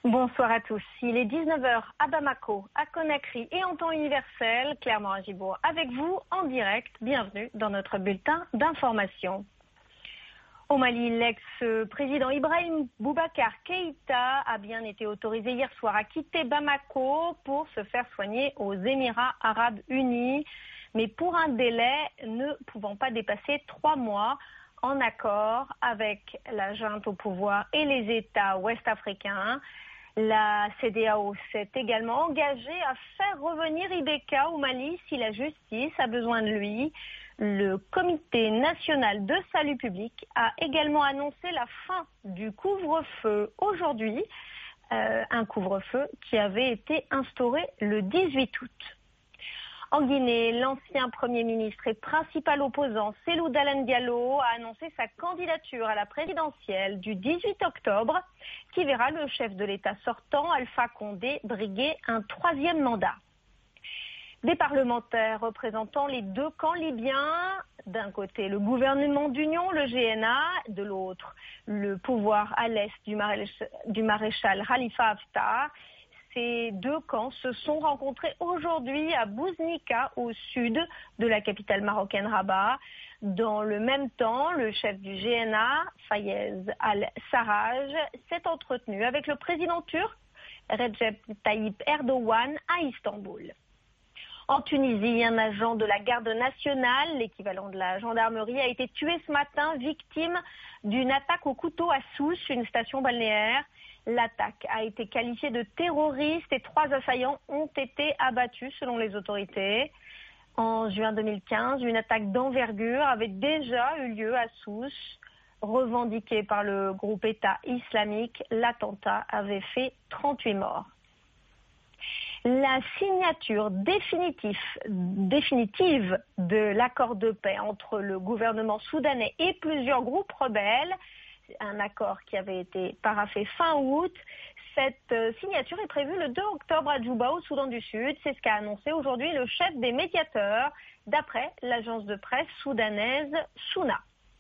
Bonsoir à tous. Il est 19h à Bamako, à Conakry et en temps universel, Claire Morin-Gibourg avec vous en direct. Bienvenue dans notre bulletin d'information. Au Mali, l'ex-président Ibrahim Boubacar Keïta a bien été autorisé hier soir à quitter Bamako pour se faire soigner aux Émirats Arabes Unis, mais pour un délai ne pouvant pas dépasser 3 mois, en accord avec la junte au pouvoir et les États ouest-africains. La CEDEAO s'est également engagée à faire revenir Ibeka au Mali si la justice a besoin de lui. Le Comité national de salut public a également annoncé la fin du couvre-feu aujourd'hui, un couvre-feu qui avait été instauré le 18 août. En Guinée, l'ancien Premier ministre et principal opposant Cellou Dalein Diallo a annoncé sa candidature à la présidentielle du 18 octobre qui verra le chef de l'État sortant, Alpha Condé, briguer un 3e mandat. Des parlementaires représentant les deux camps libyens, d'un côté le gouvernement d'union, le GNA, de l'autre le pouvoir à l'est du maréchal Khalifa Haftar. Ces deux camps se sont rencontrés aujourd'hui à Bouznika, au sud de la capitale marocaine Rabat. Dans le même temps, le chef du GNA, Fayez al-Sarraj, s'est entretenu avec le président turc, Recep Tayyip Erdogan, à Istanbul. En Tunisie, un agent de la garde nationale, l'équivalent de la gendarmerie, a été tué ce matin, victime d'une attaque au couteau à Sousse, une station balnéaire. L'attaque a été qualifiée de terroriste et 3 assaillants ont été abattus selon les autorités. En juin 2015, une attaque d'envergure avait déjà eu lieu à Sousse. Revendiquée par le groupe État islamique, l'attentat avait fait 38 morts. La signature définitive de l'accord de paix entre le gouvernement soudanais et plusieurs groupes rebelles, un accord qui avait été paraphé fin août. Cette signature est prévue le 2 octobre à Djouba, au Soudan du Sud. C'est ce qu'a annoncé aujourd'hui le chef des médiateurs, d'après l'agence de presse soudanaise SUNA.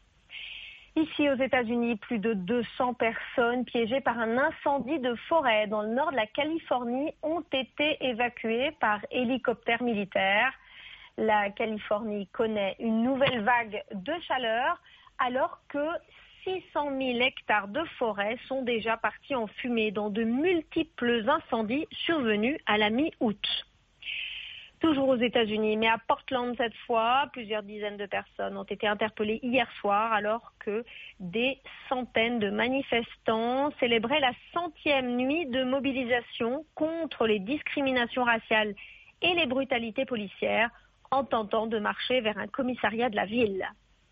Ici aux États-Unis, plus de 200 personnes piégées par un incendie de forêt dans le nord de la Californie ont été évacuées par hélicoptère militaire. La Californie connaît une nouvelle vague de chaleur alors que 600 000 hectares de forêt sont déjà partis en fumée dans de multiples incendies survenus à la mi-août. Toujours aux États-Unis, mais à Portland cette fois, plusieurs dizaines de personnes ont été interpellées hier soir alors que des centaines de manifestants célébraient la 100e nuit de mobilisation contre les discriminations raciales et les brutalités policières en tentant de marcher vers un commissariat de la ville.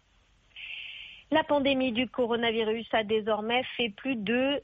La pandémie du coronavirus a désormais fait plus de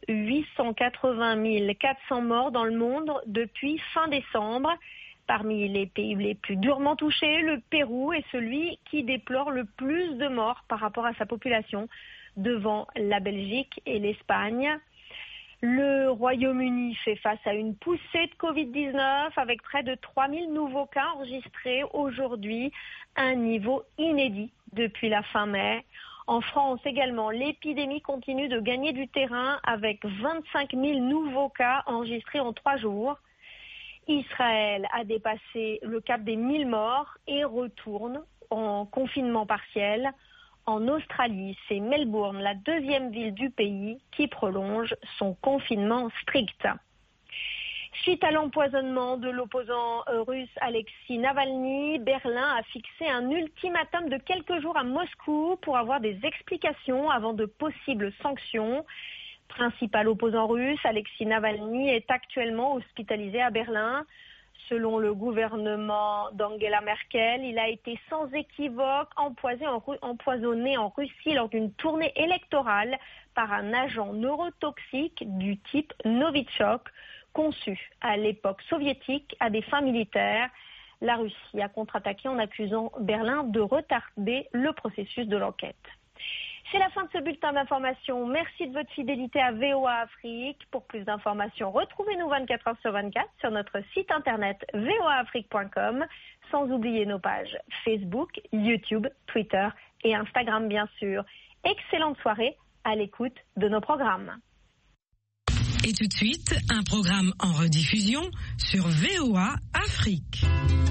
880 400 morts dans le monde depuis fin décembre. Parmi les pays les plus durement touchés, le Pérou est celui qui déplore le plus de morts par rapport à sa population, devant la Belgique et l'Espagne. Le Royaume-Uni fait face à une poussée de Covid-19 avec près de 3000 nouveaux cas enregistrés aujourd'hui, un niveau inédit depuis la fin mai. En France également, l'épidémie continue de gagner du terrain avec 25 000 nouveaux cas enregistrés en 3 jours. Israël a dépassé le cap des 1000 morts et retourne en confinement partiel. En Australie, c'est Melbourne, la 2e ville du pays, qui prolonge son confinement strict. Suite à l'empoisonnement de l'opposant russe Alexei Navalny, Berlin a fixé un ultimatum de quelques jours à Moscou pour avoir des explications avant de possibles sanctions. Principal opposant russe, Alexei Navalny est actuellement hospitalisé à Berlin. Selon le gouvernement d'Angela Merkel, il a été sans équivoque empoisonné en Russie lors d'une tournée électorale par un agent neurotoxique du type Novichok, conçu à l'époque soviétique à des fins militaires. La Russie a contre-attaqué en accusant Berlin de retarder le processus de l'enquête. C'est la fin de ce bulletin d'information. Merci de votre fidélité à VOA Afrique. Pour plus d'informations, retrouvez-nous 24 heures sur 24 sur notre site internet voaafrique.com, sans oublier nos pages Facebook, YouTube, Twitter et Instagram bien sûr. Excellente soirée à l'écoute de nos programmes. Et tout de suite, un programme en rediffusion sur VOA Afrique.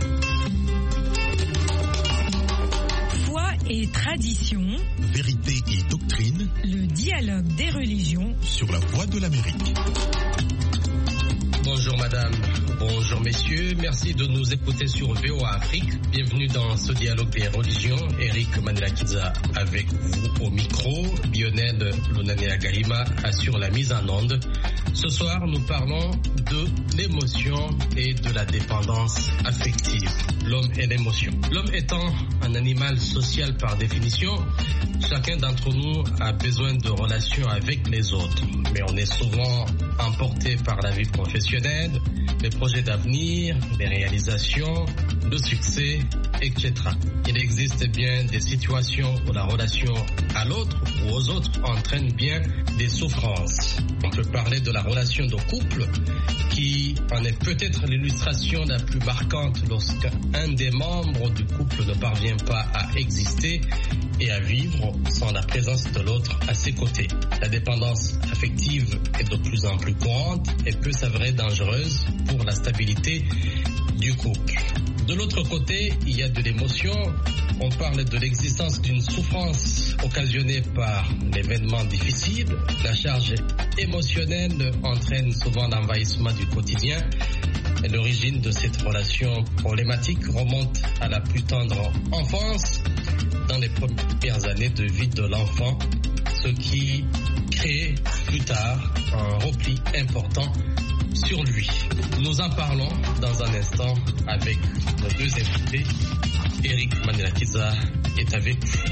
Foi et tradition, vérité et doctrine, le dialogue des religions sur la Voix de l'Amérique. Bonjour madame, bonjour messieurs, merci de nous écouter sur VOA Afrique. Bienvenue dans ce dialogue des religions. Eric Manelakiza avec vous au micro. Lionel Lunane-Agahima assure la mise en onde. Ce soir, nous parlons de l'émotion et de la dépendance affective. L'homme et l'émotion. L'homme étant un animal social par définition, chacun d'entre nous a besoin de relations avec les autres. Mais on est souvent emporté par la vie professionnelle, les projets d'avenir, les réalisations, le succès, etc. Il existe bien des situations où la relation à l'autre ou aux autres entraîne bien des souffrances. On peut parler de la relation de couple qui en est peut-être l'illustration la plus marquante lorsqu'un des membres du couple ne parvient pas à exister et à vivre sans la présence de l'autre à ses côtés. La dépendance affective est de plus en plus courante et peut s'avérer dangereuse pour la stabilité du couple. De l'autre côté, il y a de l'émotion. On parle de l'existence d'une souffrance occasionnée par l'événement difficile. La charge émotionnelle entraîne souvent l'envahissement du quotidien. Et l'origine de cette relation problématique remonte à la plus tendre enfance, dans les premières années de vie de l'enfant, ce qui crée plus tard un repli important sur lui. Nous en parlons dans un instant avec nos deux invités. Eric Manelakiza est avec nous.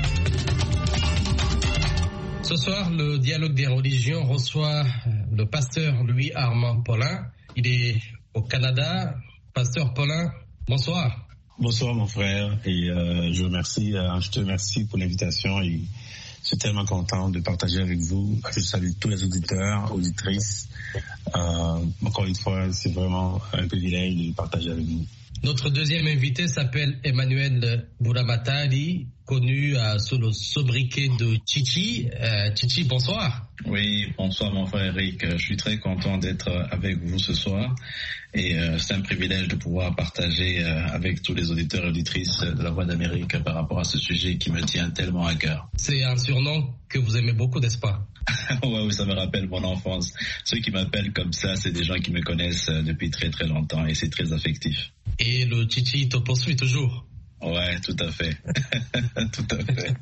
Ce soir, le dialogue des religions reçoit le pasteur Louis-Armand Paulin. Il est au Canada. Pasteur Paulin, bonsoir. Bonsoir mon frère et je te remercie pour l'invitation et je suis tellement content de partager avec vous. Je salue tous les auditeurs, auditrices. Encore une fois, c'est vraiment un privilège de partager avec vous. Notre deuxième invité s'appelle Emmanuel Bouramatali, connu sous le sobriquet de Chichi. Chichi, bonsoir. Oui, bonsoir mon frère Eric. Je suis très content d'être avec vous ce soir et c'est un privilège de pouvoir partager avec tous les auditeurs et auditrices de la Voix d'Amérique par rapport à ce sujet qui me tient tellement à cœur. C'est un surnom que vous aimez beaucoup, n'est-ce pas? Oui, ça me rappelle mon enfance. Ceux qui m'appellent comme ça, c'est des gens qui me connaissent depuis très très longtemps et c'est très affectif. Et le Chichi te poursuit toujours? Ouais, tout à fait. Tout à fait.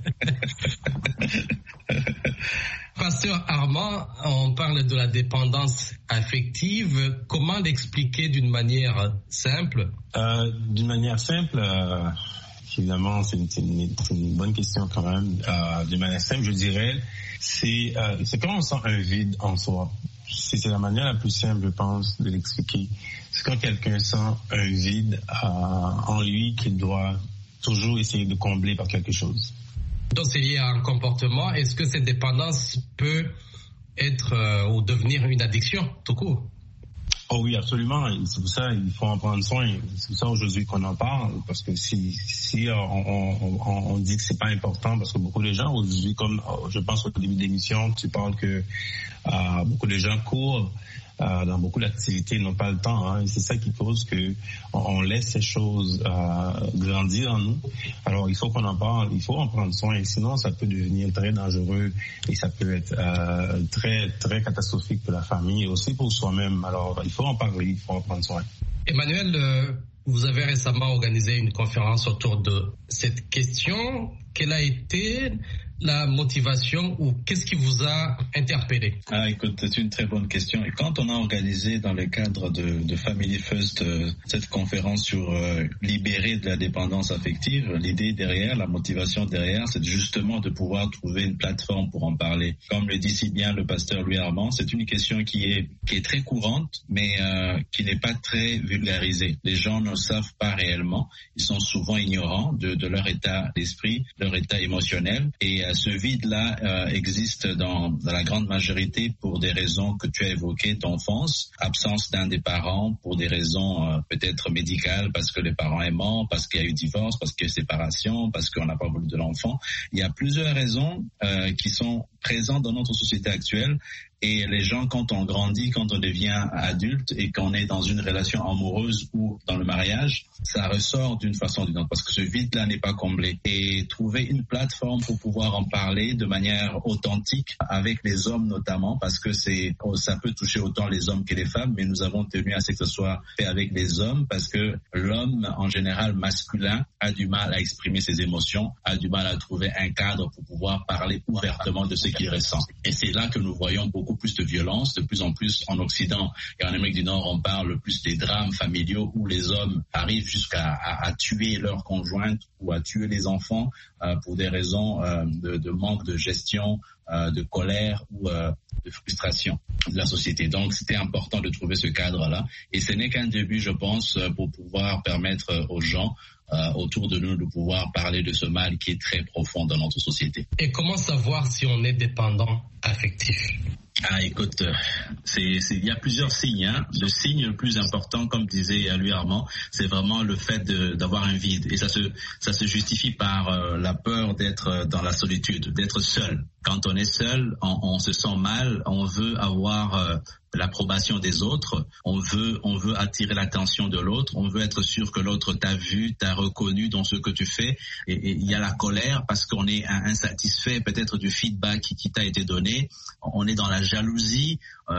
Pasteur Armand, on parle de la dépendance affective. Comment l'expliquer d'une manière simple? D'une manière simple, évidemment, c'est une bonne question quand même. D'une manière simple, je dirais, c'est quand on sent un vide en soi. C'est la manière la plus simple, je pense, de l'expliquer. C'est quand quelqu'un sent un vide en lui qu'il doit toujours essayer de combler par quelque chose. Donc c'est lié à un comportement. Est-ce que cette dépendance peut être ou devenir une addiction tout court? Oh oui, absolument. C'est pour ça qu'il faut en prendre soin. C'est pour ça aujourd'hui qu'on en parle, parce que si on dit que c'est pas important, parce que beaucoup de gens aujourd'hui, comme je pense au début de l'émission, tu parles que beaucoup de gens courent dans beaucoup d'activités, n'ont pas le temps. Hein, et c'est ça qui cause que on laisse ces choses grandir en nous. Alors il faut qu'on en parle, il faut en prendre soin, et sinon ça peut devenir très dangereux et ça peut être très très catastrophique pour la famille et aussi pour soi-même. Alors il faut en parler, il faut en prendre soin. Emmanuel, vous avez récemment organisé une conférence autour de cette question. Quelle a été la motivation ou qu'est-ce qui vous a interpellé? Écoute, c'est une très bonne question. Et quand on a organisé dans le cadre de Family First cette conférence sur libérer de la dépendance affective, l'idée derrière, la motivation derrière, c'est justement de pouvoir trouver une plateforme pour en parler. Comme le dit si bien le pasteur Louis-Armand, c'est une question qui est très courante, mais qui n'est pas très vulgarisée. Les gens ne savent pas réellement. Ils sont souvent ignorants de leur état d'esprit, leur état émotionnel. Et ce vide-là existe dans la grande majorité pour des raisons que tu as évoquées d'enfance, absence d'un des parents pour des raisons peut-être médicales, parce que les parents est mort, parce qu'il y a eu divorce, parce qu'il y a eu séparation, parce qu'on n'a pas voulu de l'enfant. Il y a plusieurs raisons qui sont présent dans notre société actuelle. Et les gens, quand on grandit, quand on devient adulte et qu'on est dans une relation amoureuse ou dans le mariage, ça ressort d'une façon ou d'une autre parce que ce vide-là n'est pas comblé. Et trouver une plateforme pour pouvoir en parler de manière authentique avec les hommes notamment, parce que ça peut toucher autant les hommes que les femmes, mais nous avons tenu à ce que ce soit fait avec les hommes parce que l'homme, en général masculin, a du mal à exprimer ses émotions, a du mal à trouver un cadre pour pouvoir parler ouvertement de ce qu'il ressent. Et c'est là que nous voyons beaucoup plus de violence, de plus en plus en Occident et en Amérique du Nord, on parle plus des drames familiaux où les hommes arrivent jusqu'à tuer leur conjointe ou à tuer les enfants pour des raisons de manque de gestion, de colère ou de frustration de la société. Donc c'était important de trouver ce cadre-là et ce n'est qu'un début, je pense, pour pouvoir permettre aux gens autour de nous de pouvoir parler de ce mal qui est très profond dans notre société. Et comment savoir si on est dépendant affectif? Écoute, il y a plusieurs signes. Le signe le plus important, comme disait Louis Armand, c'est vraiment le fait d'avoir un vide. Et ça se justifie par la peur d'être dans la solitude, d'être seul. Quand on est seul, on se sent mal, on veut avoir l'approbation des autres, on veut attirer l'attention de l'autre, on veut être sûr que l'autre t'a vu, t'a reconnu dans ce que tu fais, et il y a la colère parce qu'on est insatisfait peut-être du feedback qui t'a été donné, on est dans la jalousie,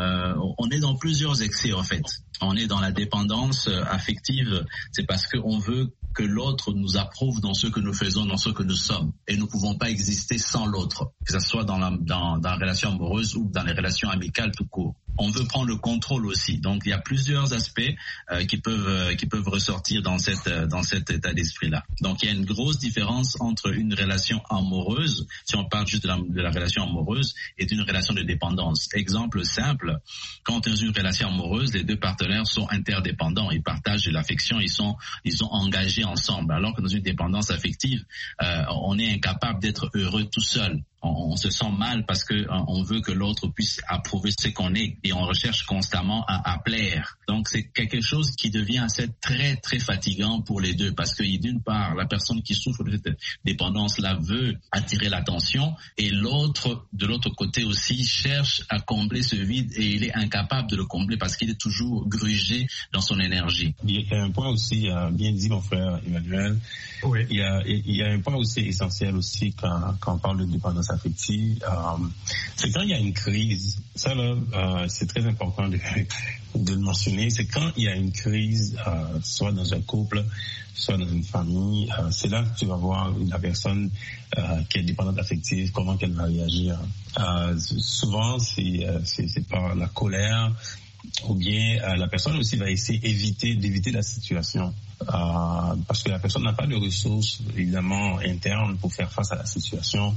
on est dans plusieurs excès en fait. On est dans la dépendance affective, c'est parce qu'on veut que l'autre nous approuve dans ce que nous faisons, dans ce que nous sommes. Et nous ne pouvons pas exister sans l'autre, que ce soit dans la relation amoureuse ou dans les relations amicales tout court. On veut prendre le contrôle aussi. Donc il y a plusieurs aspects qui peuvent ressortir dans cet état d'esprit-là. Donc il y a une grosse différence entre une relation amoureuse, si on parle juste de la relation amoureuse, et d'une relation de dépendance. Exemple simple, quand dans une relation amoureuse, les deux partenaires sont interdépendants, ils partagent de l'affection, ils sont engagés ensemble. Alors que dans une dépendance affective, on est incapable d'être heureux tout seul. On se sent mal parce que on veut que l'autre puisse approuver ce qu'on est et on recherche constamment à plaire. Donc c'est quelque chose qui devient assez très très fatigant pour les deux parce que d'une part la personne qui souffre de cette dépendance-là veut attirer l'attention et l'autre de l'autre côté aussi cherche à combler ce vide et il est incapable de le combler parce qu'il est toujours grugé dans son énergie. Il y a un point aussi, bien dit mon frère Emmanuel, oui. Il y a un point aussi essentiel aussi quand on parle de dépendance affective, c'est quand il y a une crise. Ça là, c'est très important de le mentionner. C'est quand il y a une crise, soit dans un couple, soit dans une famille, c'est là que tu vas voir la personne qui est dépendante affective, comment qu'elle va réagir. Souvent, c'est par la colère, ou bien la personne aussi va essayer d'éviter la situation. Parce que la personne n'a pas de ressources évidemment internes pour faire face à la situation.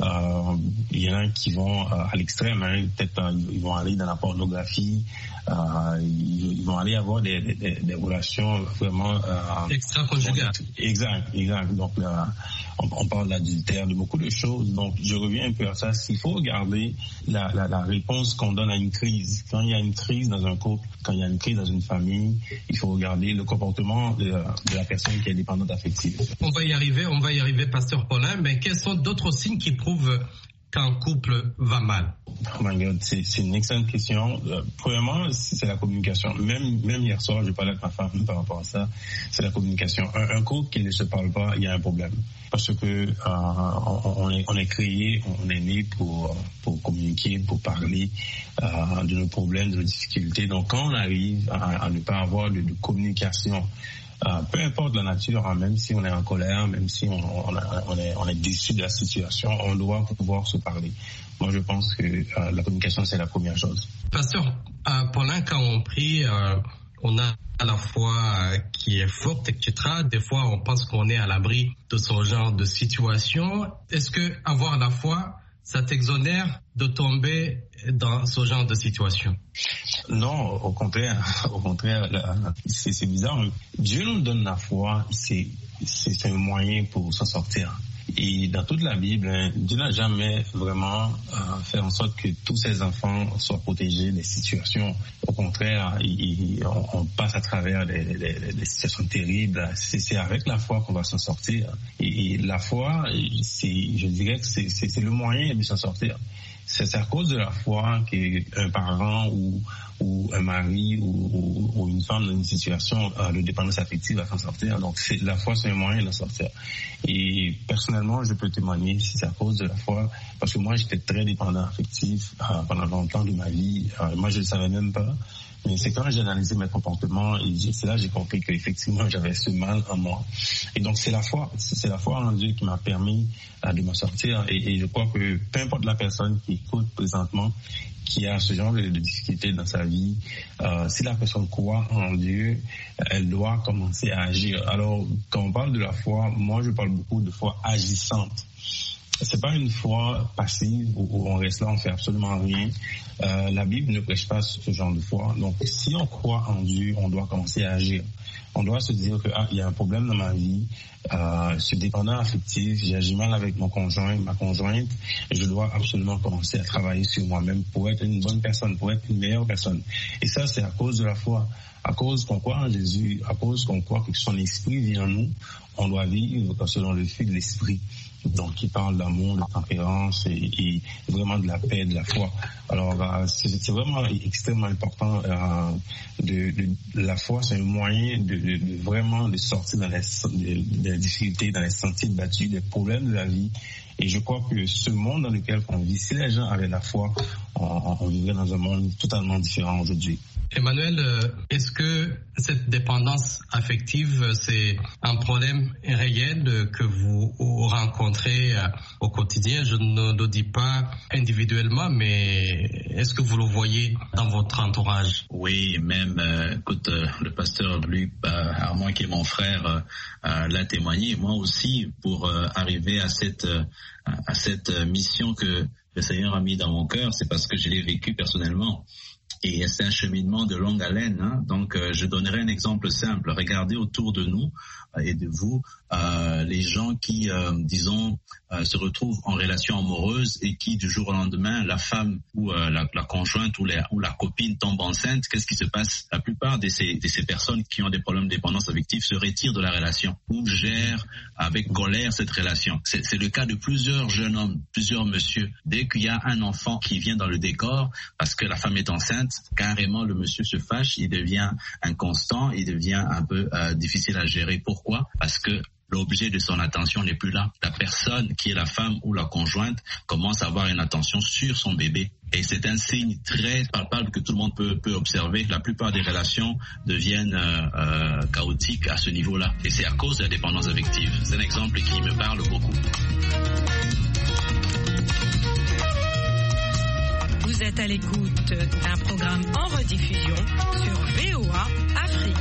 Il y en a qui vont à l'extrême, peut-être ils vont aller dans la pornographie, ils vont aller avoir des relations vraiment extra-conjugales. Exact. Donc on parle d'adultère, de beaucoup de choses. Donc je reviens un peu à ça. Il faut regarder la réponse qu'on donne à une crise. Quand il y a une crise dans un couple, quand il y a une crise dans une famille, il faut regarder le comportement de la personne qui est dépendante affective. On va y arriver, Pasteur Paulin, mais quels sont d'autres signes qui prouvent qu'un couple va mal? Oh my God, c'est une excellente question. Premièrement, c'est la communication. Même hier soir, je parlais avec ma femme par rapport à ça. C'est la communication. Un couple qui ne se parle pas, il y a un problème. Parce que on est créé, on est né pour communiquer, pour parler de nos problèmes, de nos difficultés. Donc quand on arrive à ne pas avoir de communication, peu importe la nature, même si on est en colère, même si on est déçu de la situation, on doit pouvoir se parler. Moi, je pense que la communication, c'est la première chose. Pasteur Paulin, quand on prie, on a à la foi qui est forte, etc. Des fois, on pense qu'on est à l'abri de ce genre de situation. Est-ce que avoir la foi, ça t'exonère de tomber dans ce genre de situation? Non, au contraire, c'est bizarre. Dieu nous donne la foi, c'est un moyen pour s'en sortir. Et dans toute la Bible, Dieu n'a jamais vraiment fait en sorte que tous ses enfants soient protégés des situations. Au contraire, on passe à travers des situations terribles. C'est avec la foi qu'on va s'en sortir. Et la foi, je dirais que c'est le moyen de s'en sortir. c'est à cause de la foi qu'un parent ou un mari ou une femme dans une situation de dépendance affective va s'en sortir. Donc la foi, c'est un moyen d'en sortir. Et personnellement, je peux témoigner si c'est à cause de la foi, parce que moi j'étais très dépendant affectif pendant longtemps de ma vie. Moi je ne le savais même pas. Mais c'est quand j'ai analysé mes comportements, et c'est là que j'ai compris qu'effectivement j'avais ce mal en moi. Et donc c'est la foi en Dieu qui m'a permis de m'en sortir. Et je crois que peu importe la personne qui écoute présentement, qui a ce genre de difficultés dans sa vie, si la personne croit en Dieu, elle doit commencer à agir. Alors quand on parle de la foi, moi je parle beaucoup de foi agissante. C'est pas une foi passive où on reste là, on fait absolument rien. La Bible ne prêche pas ce genre de foi. Donc, si on croit en Dieu, on doit commencer à agir. On doit se dire que il y a un problème dans ma vie, je suis dépendant affectif, j'ai mal avec mon conjoint, ma conjointe, et je dois absolument commencer à travailler sur moi-même pour être une bonne personne, pour être une meilleure personne. Et ça, c'est à cause de la foi. À cause qu'on croit en Jésus, à cause qu'on croit que son esprit vit en nous, on doit vivre selon le fil de l'esprit. Donc, qui parle d'amour, de tempérance et vraiment de la paix, de la foi. Alors, c'est vraiment extrêmement important. La foi, c'est un moyen de vraiment de sortir dans les difficultés, dans les sentiers battus, des problèmes de la vie. Et je crois que ce monde dans lequel on vit, si les gens avaient la foi, on vivrait dans un monde totalement différent aujourd'hui. Emmanuel, est-ce que cette dépendance affective, c'est un problème réel que vous rencontrez au quotidien? Je ne le dis pas individuellement, mais est-ce que vous le voyez dans votre entourage? Oui, même, écoute, le pasteur Luc Armand, qui est mon frère, l'a témoigné. Moi aussi, pour arriver à cette mission que le Seigneur a mis dans mon cœur, c'est parce que je l'ai vécu personnellement. Et c'est un cheminement de longue haleine. Donc, je donnerai un exemple simple. Regardez autour de nous et de vous les gens qui, disons, se retrouvent en relation amoureuse et qui, du jour au lendemain, la femme ou la conjointe ou la copine tombe enceinte. Qu'est-ce qui se passe? La plupart de ces personnes qui ont des problèmes de dépendance affective se retirent de la relation ou gèrent avec colère cette relation. C'est le cas de plusieurs jeunes hommes, plusieurs messieurs. Dès qu'il y a un enfant qui vient dans le décor, parce que la femme est enceinte, carrément le monsieur se fâche, il devient inconstant, il devient un peu difficile à gérer. Pourquoi? Parce que l'objet de son attention n'est plus là. La personne qui est la femme ou la conjointe commence à avoir une attention sur son bébé. Et c'est un signe très palpable que tout le monde peut observer. La plupart des relations deviennent chaotiques à ce niveau-là. Et c'est à cause de la dépendance affective. C'est un exemple qui me parle beaucoup. Vous êtes à l'écoute d'un programme en rediffusion sur VOA Afrique.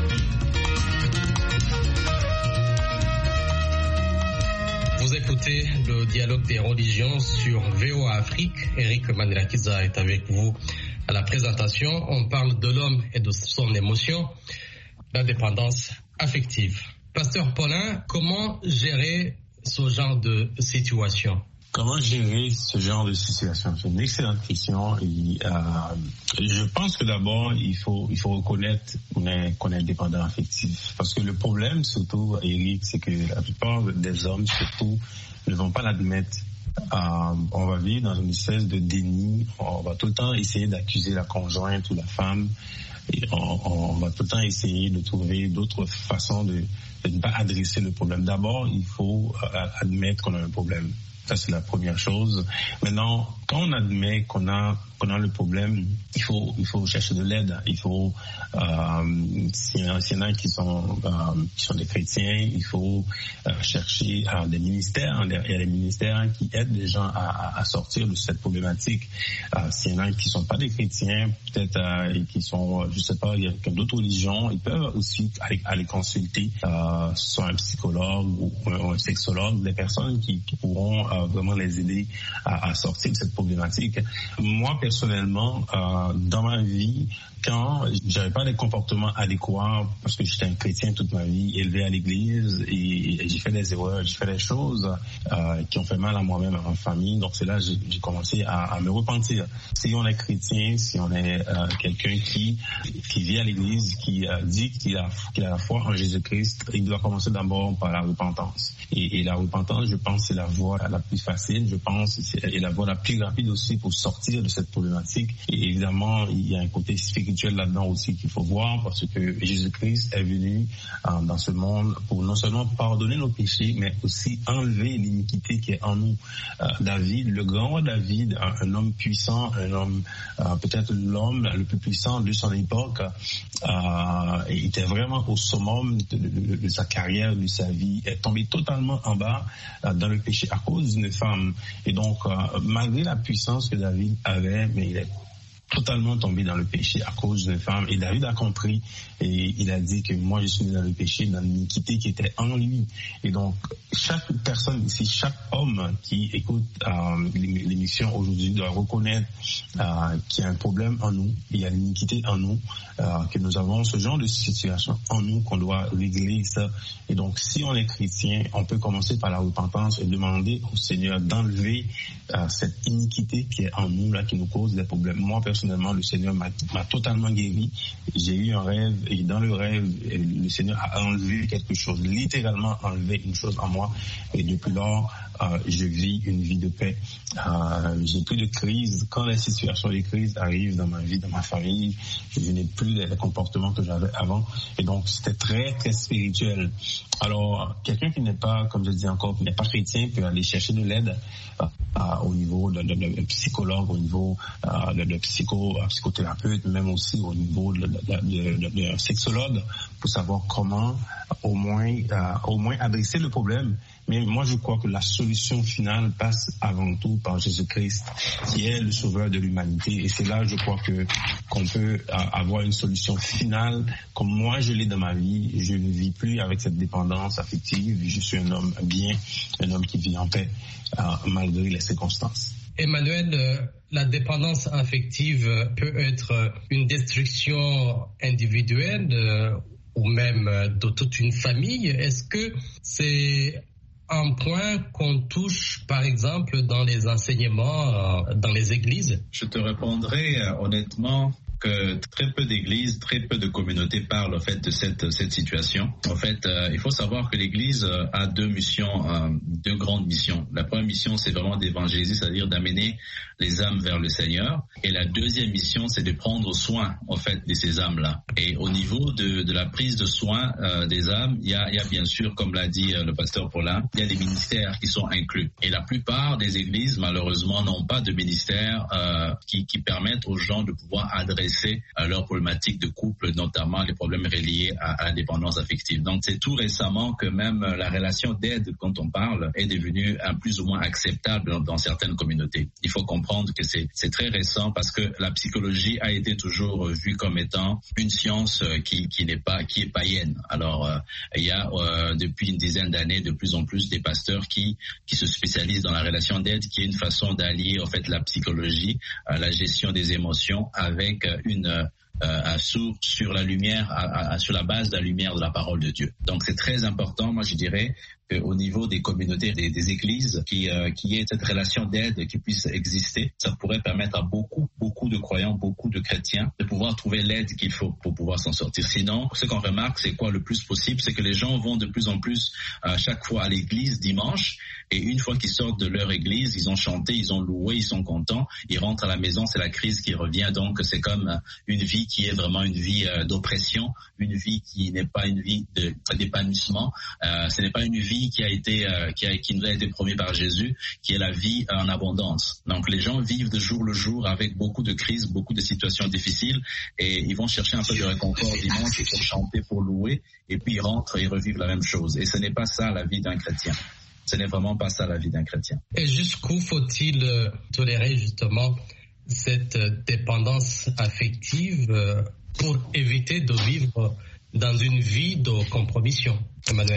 Vous écoutez le dialogue des religions sur VOA Afrique. Eric Mandela Kiza est avec vous à la présentation. On parle de l'homme et de son émotion, la dépendance affective. Pasteur Paulin, comment gérer ce genre de situation? Comment gérer ce genre de situation? C'est une excellente question. Et, je pense que d'abord, il faut reconnaître qu'on est dépendant affectif. Parce que le problème, surtout, Eric, c'est que la plupart des hommes, surtout, ne vont pas l'admettre. On va vivre dans une espèce de déni. On va tout le temps essayer d'accuser la conjointe ou la femme. Et on va tout le temps essayer de trouver d'autres façons de ne pas adresser le problème. D'abord, il faut admettre qu'on a un problème. Ça, c'est la première chose. Maintenant, quand on admet qu'on a le problème, il faut chercher de l'aide. Il faut, s'il y en a qui sont des chrétiens, il faut chercher des ministères. Il y a des ministères qui aident les gens à sortir de cette problématique. S'il y en a qui sont pas des chrétiens, peut-être qui sont, je sais pas, il y a d'autres religions, ils peuvent aussi aller consulter soit un psychologue ou un sexologue, des personnes qui pourront vraiment les aider à sortir de cette problématique. Moi, personnellement, personnellement, dans ma vie, quand j'avais pas les comportements adéquats, parce que j'étais un chrétien toute ma vie, élevé à l'église, et j'ai fait des erreurs, j'ai fait des choses qui ont fait mal à moi-même, à ma famille. Donc c'est là que j'ai commencé à me repentir. Si on est chrétien, si on est quelqu'un qui vit à l'église, qui dit qu'il a la foi en Jésus-Christ, il doit commencer d'abord par la repentance. Et la repentance, je pense, c'est la voie la plus facile, je pense, et la voie la plus rapide aussi pour sortir de cette problématique. Et évidemment, il y a un côté spirituel là-dedans aussi qu'il faut voir, parce que Jésus-Christ est venu dans ce monde pour non seulement pardonner nos péchés, mais aussi enlever l'iniquité qui est en nous. David, le grand roi David, un homme puissant, un homme, peut-être l'homme le plus puissant de son époque, il était vraiment au summum de sa carrière, de sa vie, est tombé totalement en bas dans le péché à cause d'une femme. Et donc, malgré la puissance que David avait, mais il est totalement tombé dans le péché à cause d'une femme. Et David a compris et il a dit que moi je suis dans le péché, dans l'iniquité qui était en lui. Et donc chaque personne ici, chaque homme qui écoute l'émission aujourd'hui doit reconnaître qu'il y a un problème en nous, il y a l'iniquité en nous, que nous avons ce genre de situation en nous qu'on doit régler ça. Et donc si on est chrétien, on peut commencer par la repentance et demander au Seigneur d'enlever cette iniquité qui est en nous là, qui nous cause des problèmes. Moi personnellement, le Seigneur m'a totalement guéri. J'ai eu un rêve et dans le rêve, le Seigneur a enlevé quelque chose, littéralement enlevé une chose en moi. Et depuis lors, je vis une vie de paix. J'ai plus de crise. Quand les situations de crise arrivent dans ma vie, dans ma famille, je n'ai plus les comportements que j'avais avant. Et donc, c'était très, très spirituel. Alors, quelqu'un qui n'est pas, comme je dis encore, qui n'est pas chrétien peut aller chercher de l'aide au niveau de psychologue, au niveau de psychothérapeute, même aussi au niveau de sexologue, pour savoir comment au moins adresser le problème. Mais moi, je crois que la solution finale passe avant tout par Jésus-Christ, qui est le sauveur de l'humanité. Et c'est là, je crois qu'on peut avoir une solution finale. Comme moi, je l'ai dans ma vie, je ne vis plus avec cette dépendance affective. Je suis un homme bien, un homme qui vit en paix, malgré les circonstances. Emmanuel, la dépendance affective peut être une destruction individuelle ou même de toute une famille. Est-ce que c'est un point qu'on touche, par exemple, dans les enseignements, dans les églises? Je te répondrai honnêtement que très peu d'églises, très peu de communautés parlent en fait de cette situation. En fait, il faut savoir que l'Église a deux grandes missions. La première mission, c'est vraiment d'évangéliser, c'est-à-dire d'amener les âmes vers le Seigneur. Et la deuxième mission, c'est de prendre soin en fait de ces âmes-là. Et au niveau de la prise de soin des âmes, il y a bien sûr, comme l'a dit le pasteur Paulin, il y a des ministères qui sont inclus. Et la plupart des églises, malheureusement, n'ont pas de ministères qui permettent aux gens de pouvoir adresser leurs problématiques de couple, notamment les problèmes reliés à la dépendance affective. Donc c'est tout récemment que même la relation d'aide, quand on parle, est devenue plus ou moins acceptable dans certaines communautés. Il faut comprendre que c'est très récent parce que la psychologie a été toujours vue comme étant une science qui est païenne. Alors il y a depuis une dizaine d'années de plus en plus des pasteurs qui se spécialisent dans la relation d'aide, qui est une façon d'allier en fait la psychologie, la gestion des émotions avec sur la lumière, sur la base de la lumière de la parole de Dieu. Donc c'est très important, moi je dirais, au niveau des communautés, des églises, qui ait cette relation d'aide qui puisse exister. Ça pourrait permettre à beaucoup de croyants, beaucoup de chrétiens de pouvoir trouver l'aide qu'il faut pour pouvoir s'en sortir. Sinon, ce qu'on remarque, c'est quoi le plus possible, c'est que les gens vont de plus en plus chaque fois à l'église dimanche, et une fois qu'ils sortent de leur église, ils ont chanté, ils ont loué, ils sont contents, ils rentrent à la maison, c'est la crise qui revient. Donc c'est comme une vie qui est vraiment une vie d'oppression, une vie qui n'est pas une vie d'épanouissement, ce n'est pas une vie qui nous a été promis par Jésus, qui est la vie en abondance. Donc les gens vivent de jour le jour avec beaucoup de crises, beaucoup de situations difficiles, et ils vont chercher un peu de réconfort dimanche pour chanter, pour louer, et puis ils rentrent et revivent la même chose. Et ce n'est pas ça la vie d'un chrétien. Ce n'est vraiment pas ça la vie d'un chrétien. Et jusqu'où faut-il tolérer justement cette dépendance affective pour éviter de vivre dans une vie de compromission, Emmanuel?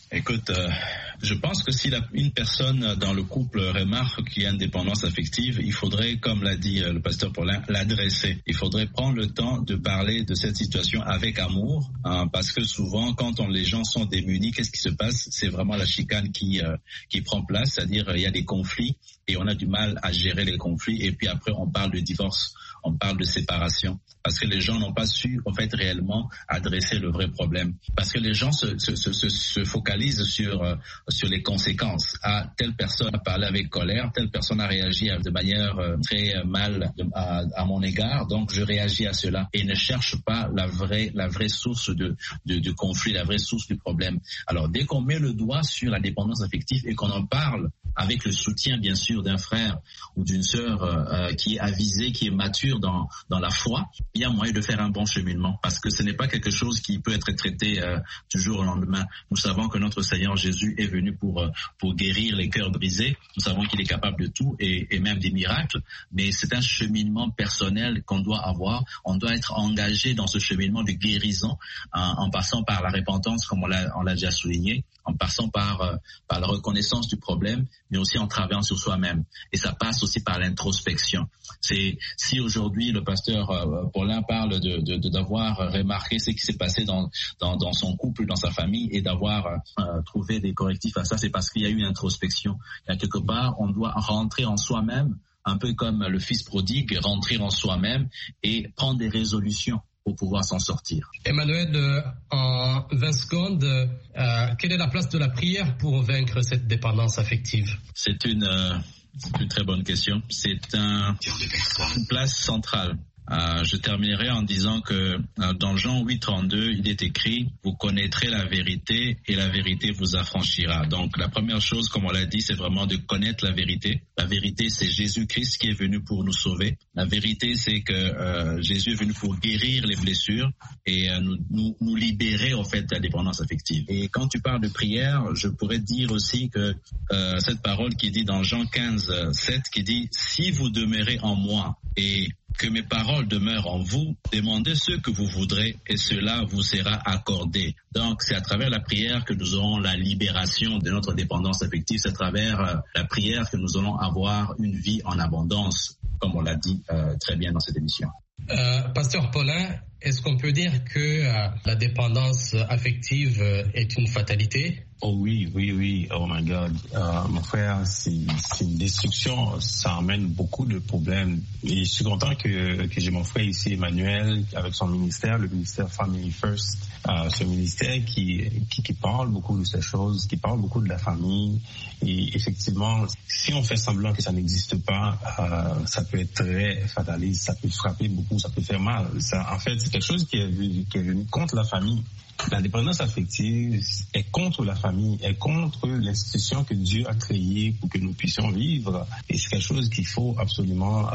Écoute, je pense que si une personne dans le couple remarque qu'il y a une dépendance affective, il faudrait, comme l'a dit le pasteur Paulin, l'adresser. Il faudrait prendre le temps de parler de cette situation avec amour, parce que souvent, quand les gens sont démunis, qu'est-ce qui se passe? C'est vraiment la chicane qui prend place, c'est-à-dire il y a des conflits et on a du mal à gérer les conflits, et puis après on parle de divorce, on parle de séparation, parce que les gens n'ont pas su en fait réellement adresser le vrai problème, parce que les gens se focalisent sur les conséquences. Telle personne a parlé avec colère, telle personne a réagi de manière très mal à mon égard, donc je réagis à cela, et ne cherche pas la vraie source de conflit, la vraie source du problème. Alors dès qu'on met le doigt sur la dépendance affective et qu'on en parle avec le soutien bien sûr d'un frère ou d'une sœur qui est avisé, qui est mature dans la foi, il y a moyen de faire un bon cheminement, parce que ce n'est pas quelque chose qui peut être traité du jour au lendemain. Nous savons que notre Seigneur Jésus est venu pour guérir les cœurs brisés. Nous savons qu'il est capable de tout et même des miracles, mais c'est un cheminement personnel qu'on doit avoir. On doit être engagé dans ce cheminement de guérison en passant par la repentance, comme on l'a déjà souligné, en passant par la reconnaissance du problème, mais aussi en travaillant sur soi-même. Et ça passe aussi par l'introspection. Si aujourd'hui le pasteur Paulin parle d'avoir remarqué ce qui s'est passé dans son couple, dans sa famille, et d'avoir trouvé des correctifs à ça, c'est parce qu'il y a eu une introspection. Il y a quelque part, on doit rentrer en soi-même, un peu comme le fils prodigue, rentrer en soi-même et prendre des résolutions pour pouvoir s'en sortir. Emmanuel, en 20 secondes, quelle est la place de la prière pour vaincre cette dépendance affective? C'est une très bonne question. C'est une place centrale. Je terminerai en disant que dans Jean 8:32, il est écrit « Vous connaîtrez la vérité et la vérité vous affranchira ». Donc la première chose, comme on l'a dit, c'est vraiment de connaître la vérité. La vérité, c'est Jésus-Christ qui est venu pour nous sauver. La vérité, c'est que Jésus est venu pour guérir les blessures et nous libérer en fait de la dépendance affective. Et quand tu parles de prière, je pourrais dire aussi que cette parole qui dit dans Jean 15:7, qui dit « Si vous demeurez en moi et que mes paroles demeurent en vous, demandez ce que vous voudrez et cela vous sera accordé. » Donc, c'est à travers la prière que nous aurons la libération de notre dépendance affective. C'est à travers la prière que nous allons avoir une vie en abondance, comme on l'a dit très bien dans cette émission. Pasteur Paulin, est-ce qu'on peut dire que la dépendance affective est une fatalité? Oh oui. Oh my God. Mon frère, c'est une destruction. Ça amène beaucoup de problèmes. Et je suis content que j'ai mon frère ici, Emmanuel, avec son ministère, le ministère Family First. Ce ministère qui parle beaucoup de ces choses, qui parle beaucoup de la famille. Et effectivement, si on fait semblant que ça n'existe pas, ça peut être très fataliste, ça peut frapper beaucoup, ça peut faire mal. En fait, c'est quelque chose qui est venu contre la famille. La dépendance affective est contre la famille, est contre l'institution que Dieu a créée pour que nous puissions vivre. Et c'est quelque chose qu'il faut absolument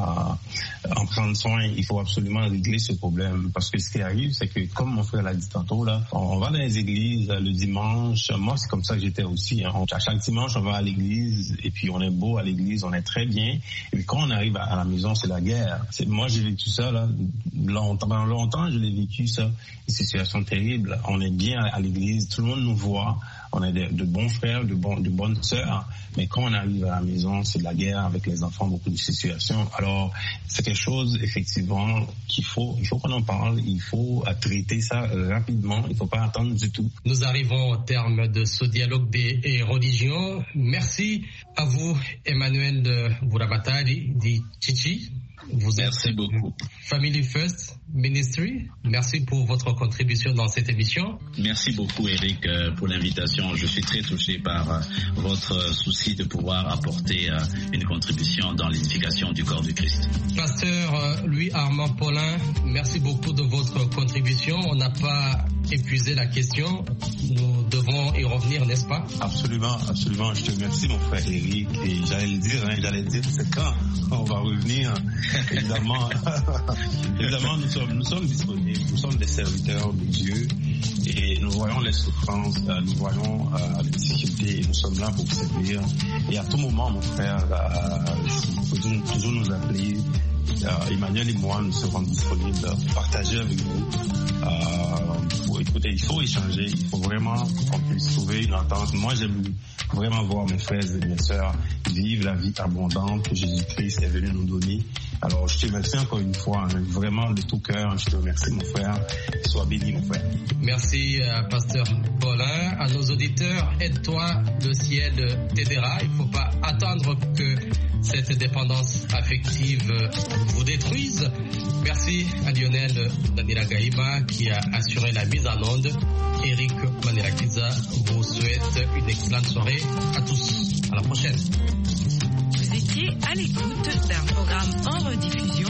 en prendre soin. Il faut absolument régler ce problème. Parce que ce qui arrive, c'est que, comme mon frère l'a dit tantôt, là, on va dans les églises le dimanche. Moi, c'est comme ça que j'étais aussi. À chaque dimanche, on va à l'église et puis on est beau à l'église, on est très bien. Et puis quand on arrive à la maison, c'est la guerre. Moi, j'ai vécu ça là, longtemps, je l'ai vécu ça. Une situation terrible. On est bien à l'église, tout le monde nous voit, on est de bons frères, de bonnes sœurs, mais quand on arrive à la maison, c'est de la guerre avec les enfants, beaucoup de situations. Alors, c'est quelque chose, effectivement, il faut qu'on en parle, il faut traiter ça rapidement, il ne faut pas attendre du tout. Nous arrivons au terme de ce dialogue des religions. Merci à vous, Emmanuel de Bourabatari, dit Chichi. Merci beaucoup. Family First Ministry, merci pour votre contribution dans cette émission. Merci beaucoup, Eric, pour l'invitation. Je suis très touché par votre souci de pouvoir apporter une contribution dans l'édification du corps du Christ. Pasteur Louis-Armand Paulin, merci beaucoup de votre contribution. On n'a pas épuisé la question. Nous devons y revenir, n'est-ce pas? Absolument. Je te remercie, mon frère Eric. Et j'allais dire, c'est quand on va revenir. Évidemment, nous sommes disponibles, nous sommes des serviteurs de Dieu et nous voyons les souffrances, nous voyons les difficultés et nous sommes là pour vous servir. Et à tout moment, mon frère, il faut toujours nous appeler. Emmanuel et moi, nous serons disponibles pour partager avec vous. Pour écouter, il faut échanger, il faut vraiment qu'on puisse trouver une entente. Moi, j'aime vraiment voir mes frères et mes sœurs vivre la vie abondante que Jésus-Christ est venu nous donner. Alors, je te remercie encore une fois, vraiment de tout cœur. Je te remercie, mon frère. Sois béni, mon frère. Merci, Pasteur Paulin. À nos auditeurs, aide-toi, le ciel t'aidera. Il ne faut pas attendre que cette dépendance affective vous détruise. Merci à Lionel Daniela Gaïba qui a assuré la mise en onde. Eric Manirakiza vous souhaite une excellente soirée à tous. À la prochaine. Vous étiez à l'écoute d'un programme en rediffusion